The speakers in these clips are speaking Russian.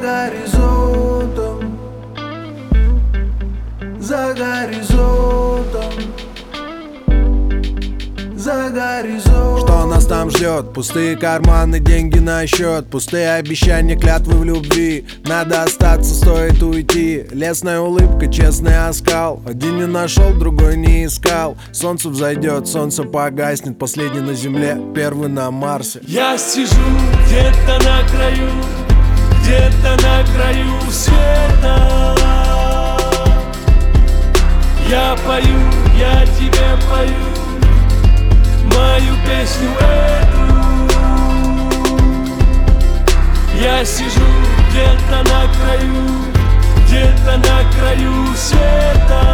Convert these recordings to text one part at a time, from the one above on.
горизонтом, за горизонтом, за горизонтом. Что нас там ждет? Пустые карманы, деньги на счет, пустые обещания, клятвы в любви. Надо остаться, стоит уйти. Лесная улыбка, честный оскал. Один не нашел, другой не искал. Солнце взойдет, солнце погаснет. Последний на земле, первый на Марсе. Я сижу где-то на краю, где-то на краю света. Я пою, я тебе пою мою песню эту. Я сижу где-то на краю, где-то на краю света.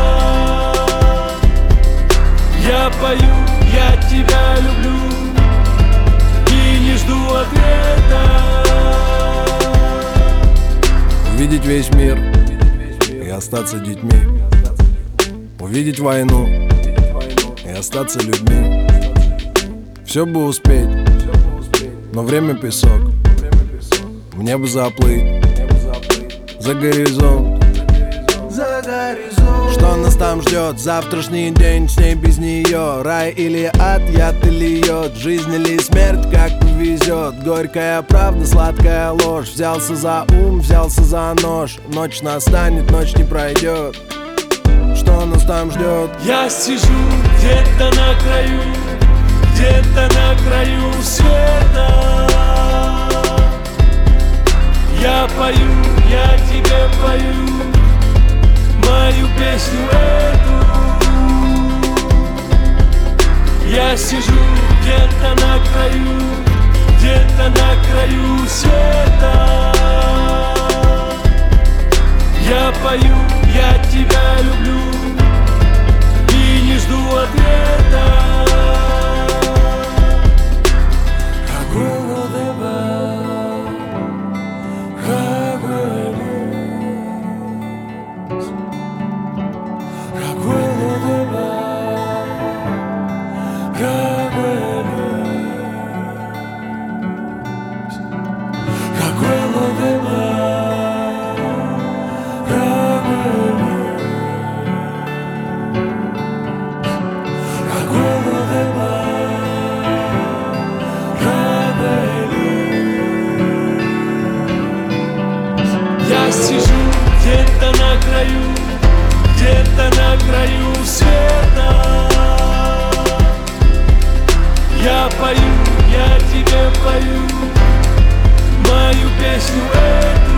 Я пою, я тебя люблю и не жду ответа. Увидеть весь мир и остаться детьми. Увидеть войну и остаться людьми. Все бы успеть, но время песок. Мне бы заплыть за горизонт. Что нас там ждет? Завтрашний день, с ней без нее. Рай или ад, яд или йод, жизнь или смерть, как повезет. Горькая правда, сладкая ложь. Взялся за ум, взялся за нож. Ночь настанет, ночь не пройдет. Что нас там ждет? Я сижу где-то на краю, где-то на краю света. Я пою, я тебе пою мою песню эту. Я сижу где-то на краю, где-то на краю света. Я пою, я тебя люблю и не жду ответа. Я сижу где-то на краю, где-то на краю света. Я пою, я тебе пою мою песню эту.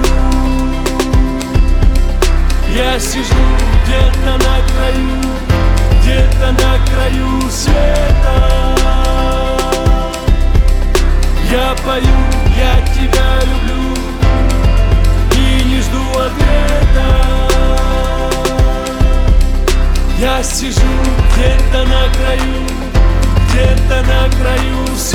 Я сижу где-то на краю, где-то на краю света. Я пою, я тебя люблю и не жду ответа. Я сижу где-то на краю, где-то на краю света.